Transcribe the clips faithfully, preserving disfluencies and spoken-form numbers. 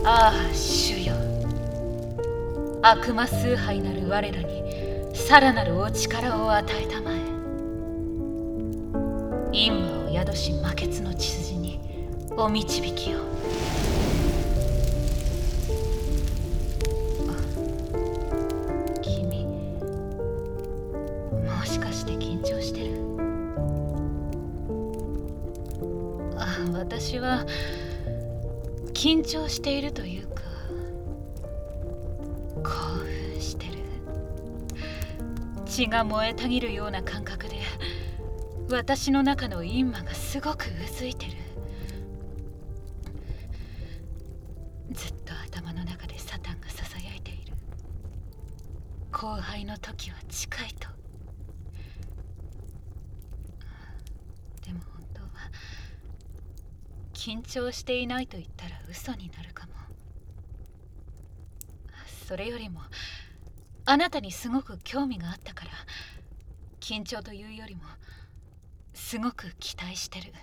ああ主よ、悪魔崇拝なる我らにさらなるお力を与えたまえ。陰魔を宿し魔血の血筋にお導きを。君、もしかして緊張してる？あ、私は緊張しているというか興奮してる。血が燃えたぎるような感覚で私の中の陰魔がすごくうずいてる。ずっと頭の中でサタンがささやいている。後輩の時は近いと。でも本当は緊張していないと言ったら嘘になるかも。それよりもあなたにすごく興味があったから、緊張というよりもすごく期待してる。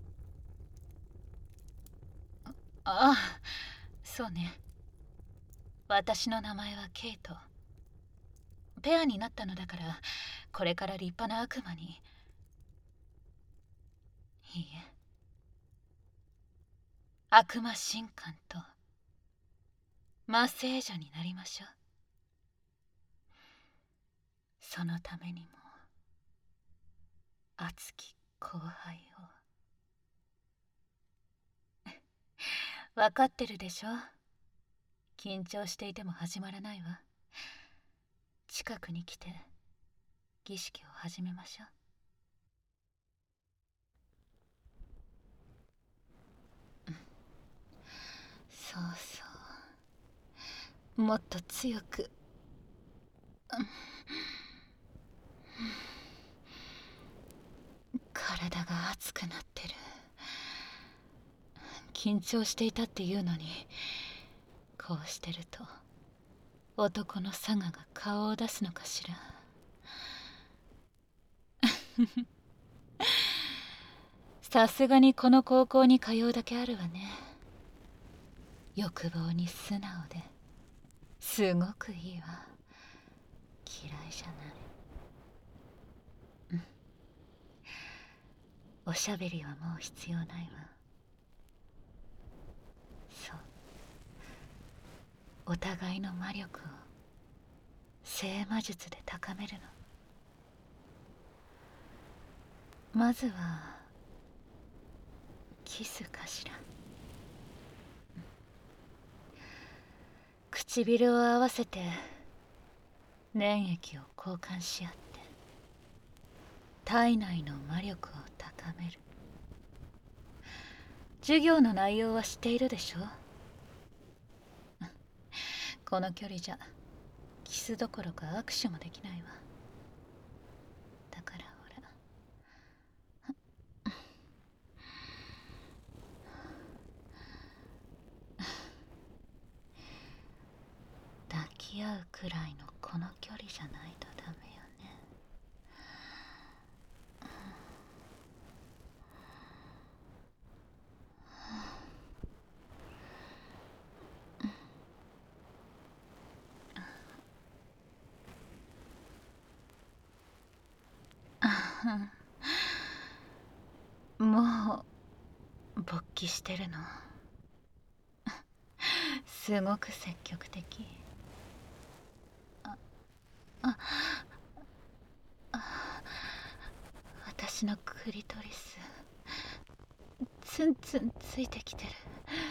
ああ、そうね。私の名前はケイト。ペアになったのだから、これから立派な悪魔に。いいえ、悪魔神官と魔聖女になりましょう。そのためにも熱き後輩を。分かってるでしょ。緊張していても始まらないわ。近くに来て儀式を始めましょう。そうそう、もっと強く。体が熱くなってる。緊張していたっていうのに、こうしてると男のサガが顔を出すのかしら。さすがにこの高校に通うだけあるわね。欲望に素直ですごくいいわ。嫌いじゃない。うん、おしゃべりはもう必要ないわ。そう、お互いの魔力を聖魔術で高めるの。まずはキスかしら。唇を合わせて粘液を交換し合って体内の魔力を高める。授業の内容は知っているでしょ。この距離じゃキスどころか握手もできないわ。だからほら、抱き合うくらいのこの距離じゃないとダメよね。もう勃起してるの。すごく積極的。あああ、私のクリトリスツンツンついてきてる。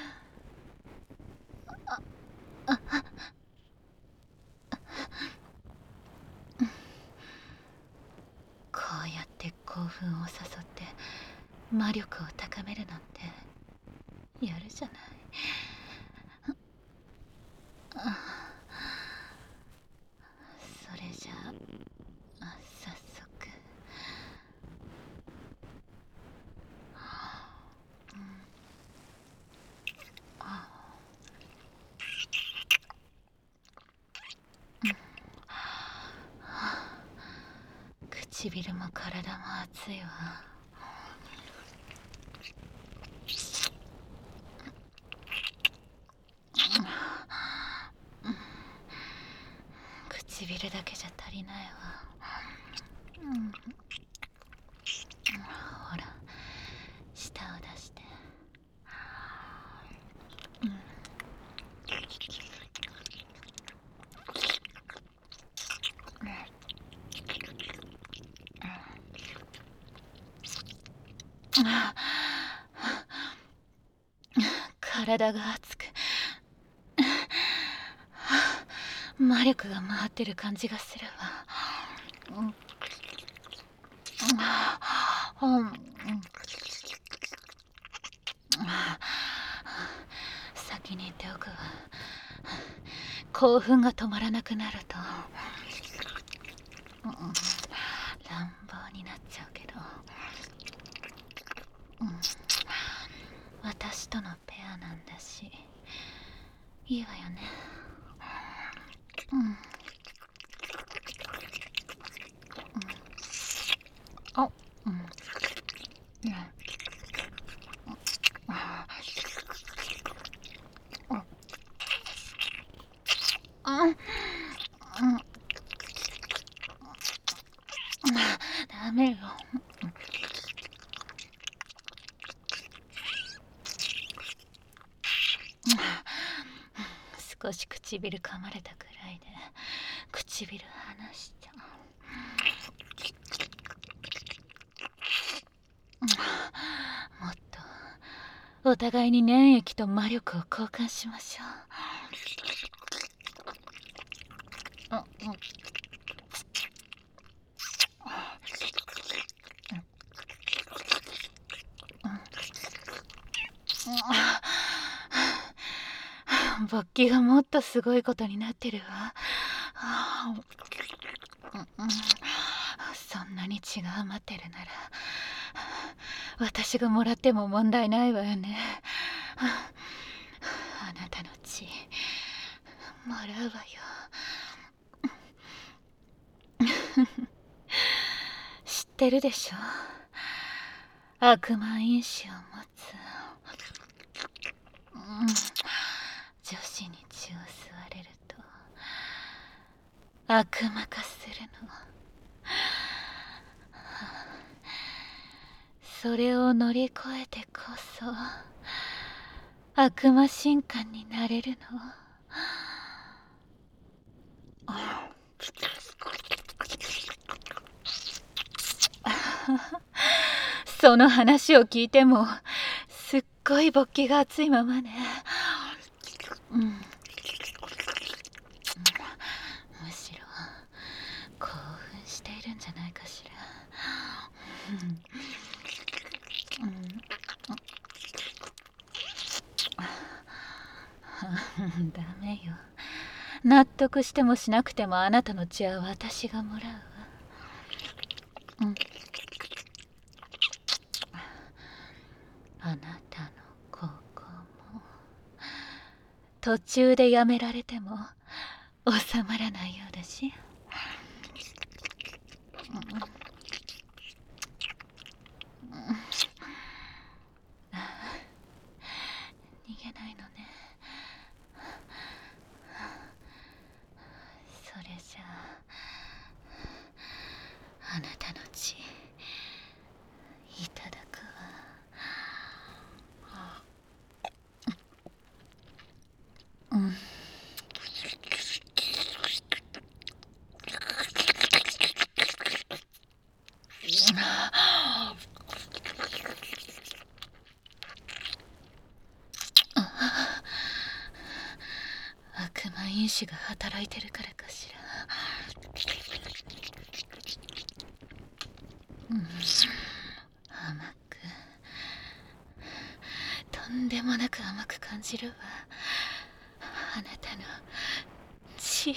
ああこうやって興奮を誘って魔力を高めるなんてやるじゃない。それじゃあ早速。唇も体も熱いわ。 ゃ足りないわ。うん、ほら舌を出して。うん、あ体が熱く魔力が回ってる感じがするわ。うんうんうん、先に言っておくわ。興奮が止まらなくなると、うん、乱暴になっちゃうけど、うん、私とのペアなんだしいいわよね。うん、うん、あ、うん、うん、うん、ダメよ。少し唇噛まれたくらいで唇離しちゃう。もっとお互いに粘液と魔力を交換しましょう。うんうん、勃起がもっとすごいことになってるわ。うん、そんなに血が余ってるなら私がもらっても問題ないわよね。あなたの血もらうわよ。知ってるでしょ、悪魔因子を持つ、うん、女子に血を吸われると悪魔化するの。それを乗り越えてこそ悪魔神官になれるの。その話を聞いてもすっごい勃起が熱いままね。うん、むしろ興奮しているんじゃないかしら。うん、うん、ダメよ。納得してもしなくてもあなたの血は私がもらうわ。うん、あなたの高校も途中でやめられても収まらないようだし、うん、逃げないのね。それじゃああなたの血いただくわ。うん、悪魔因子が働いてるからかしら。うん、甘く、とんでもなく甘く感じるわ。あなたの血。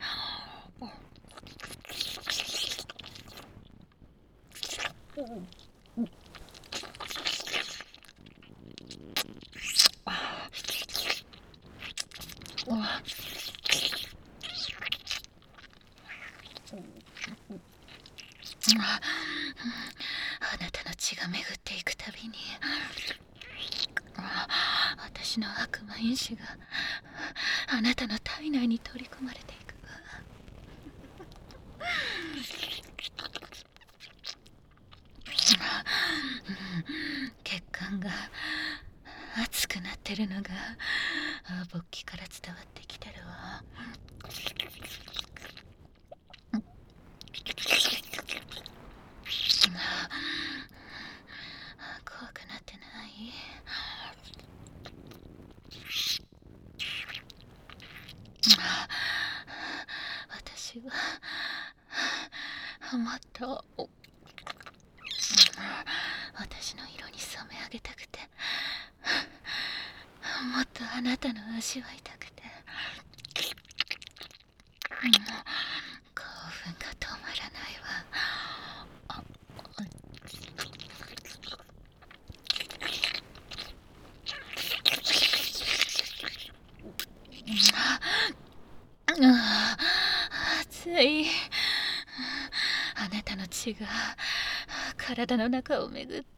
あなたの血が巡っていくたびに私の悪魔因子があなたの体内に取り込まれていくわ。 が熱くなってるのが勃起から伝わってきてるわ。怖くなってない？私はもっと私の色に染め上げたくて、もっとあなたの味わいたくて、興奮が止まらないわ。熱い。あなたの血が体の中を巡って、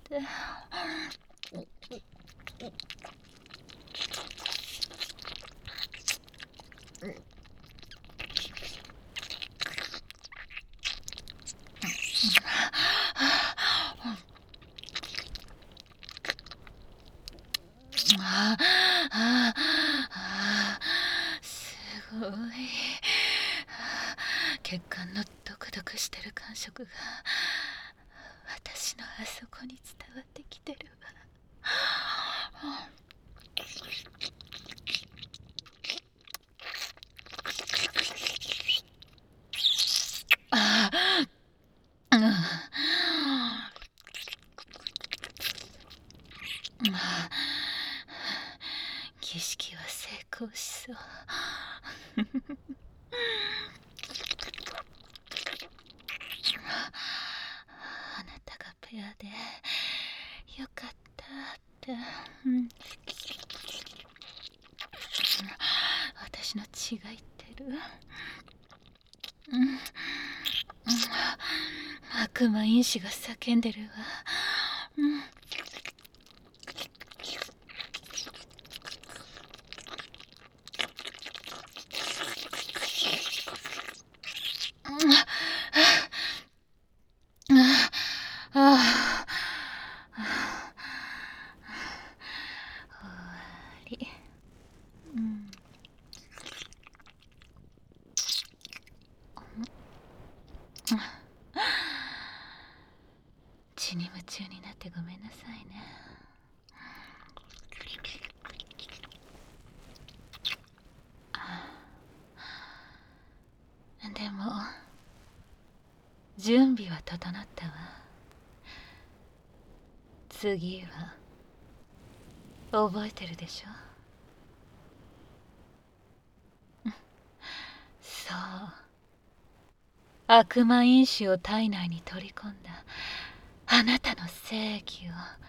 あああ、すごい。血管のドクドクしてる感触が私のあそこに伝わってきてるわ。ああ、うん、儀式は成功しそう。あなたがペアでよかったって、うん、私の血が言ってる。うん、悪魔因子が叫んでるわ。うん、ああ、終わり。うん、血に夢中になってごめんなさいね。でも準備は整ったわ。次は覚えてるでしょ？そう、悪魔因子を体内に取り込んだあなたの正義を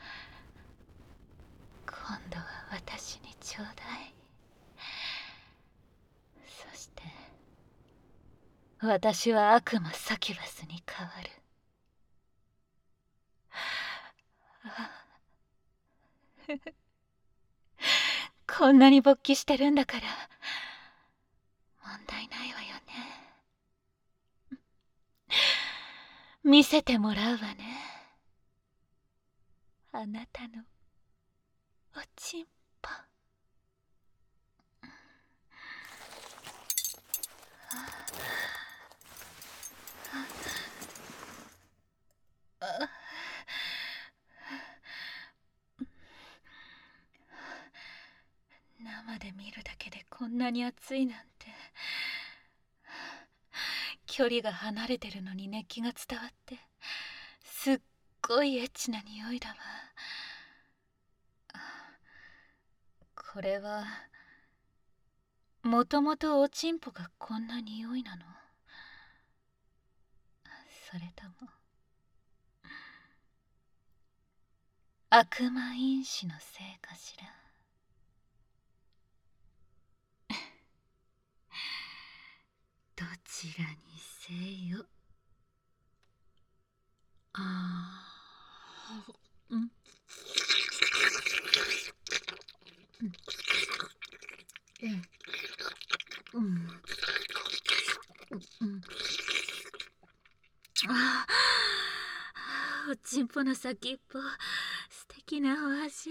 今度は私にちょうだい。そして私は悪魔サキュバスに変わる。こんなに勃起してるんだから問題ないわよね。見せてもらうわね、あなたのおちんぽ。生で見るだけでこんなに熱いなんて。距離が離れてるのに熱気が伝わってすっごいエッチな匂いだわ。これはもともとおちんぽがこんな匂いなの？それとも悪魔因子のせいかしら？どちらにせよ。ああ、うん、うん、うん、うん、ああ、おちんぽの先っぽ素敵。 敵なお味。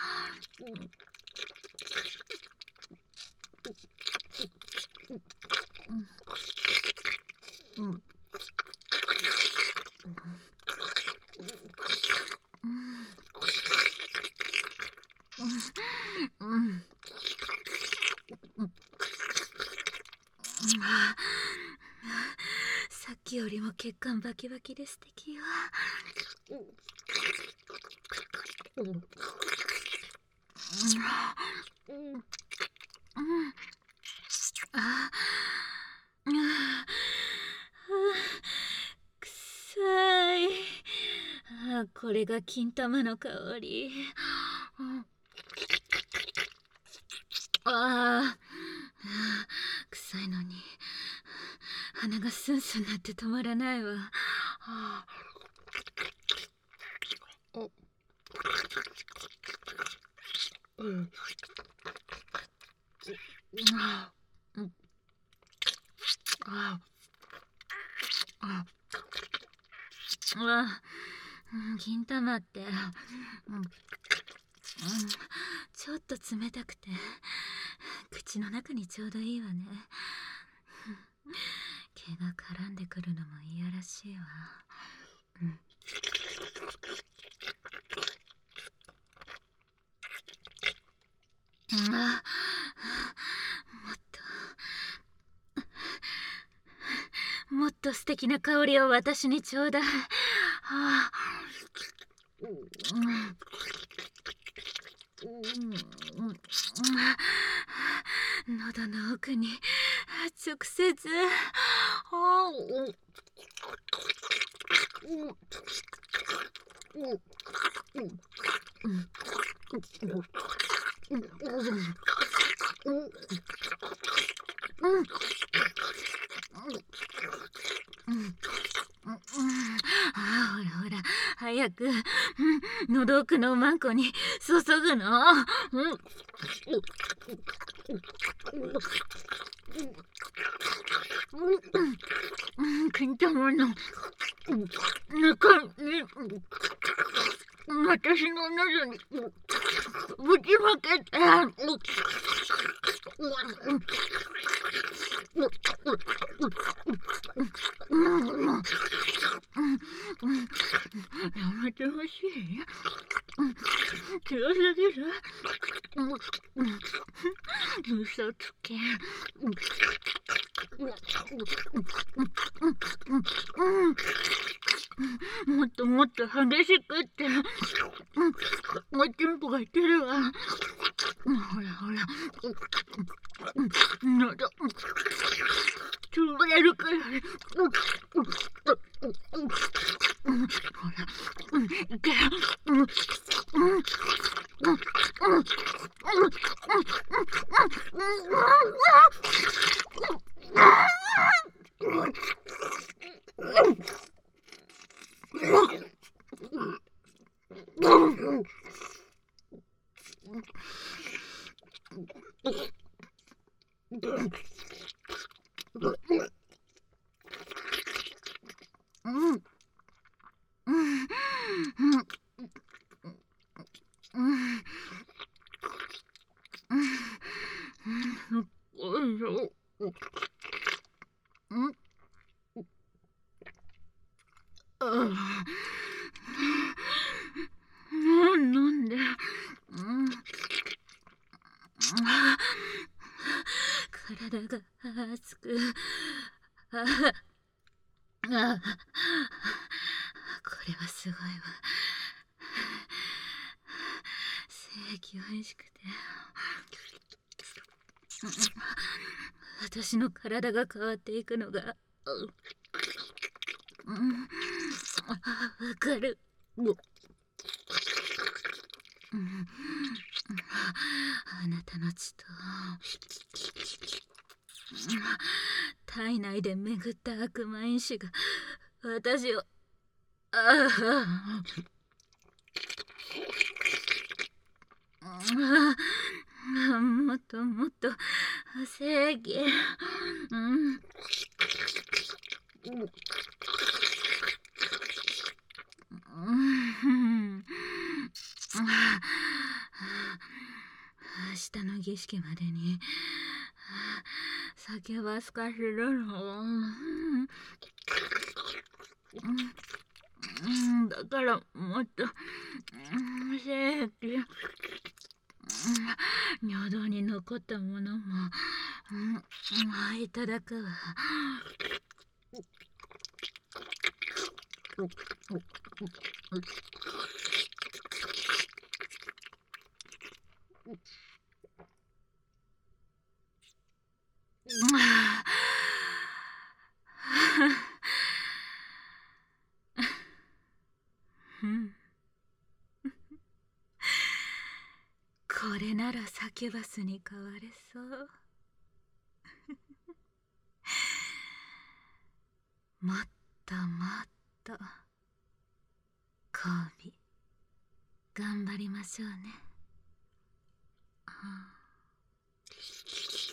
うんうんうんさっきよりも血管バキバキで素敵よ。うんうんああくさい。あこれが金玉の香り。ああ臭いのに鼻がスンスンなって止まらないわ。あうんあうんあああうん銀玉って、うんうん、ちょっと冷たくて口の中にちょうどいいわね。毛が絡んでくるのもいやらしいわ。うんあもっともっと素敵な香りを私にちょうだい。はあうんうん喉の奥に直接。あうんうんあほらほら早く、うん、喉奥のマンコに注ぐの。うん金玉の中に私の喉にぶちまけて。やめてほしい。強すぎる。嘘つけ。もっともっと激しくって。おちんぽが言ってるわ。ほらほら。喉潰れるくらい。ほら、いけ。なんで、うん、体が熱く、ああこれはすごいわ。正義おいしくて、私の体が変わっていくのが、うん、わかる。うん、あなたの血と体内で巡った悪魔因子が私を、ああもっともっと正義、うん、うん、 日の儀式までに酒はすかしるの。うん、だからもっと精液、尿道に残ったものも、うん、いただくわ。これならサキュバスに変われそう。もっともっと交尾頑張りましょうね。はあ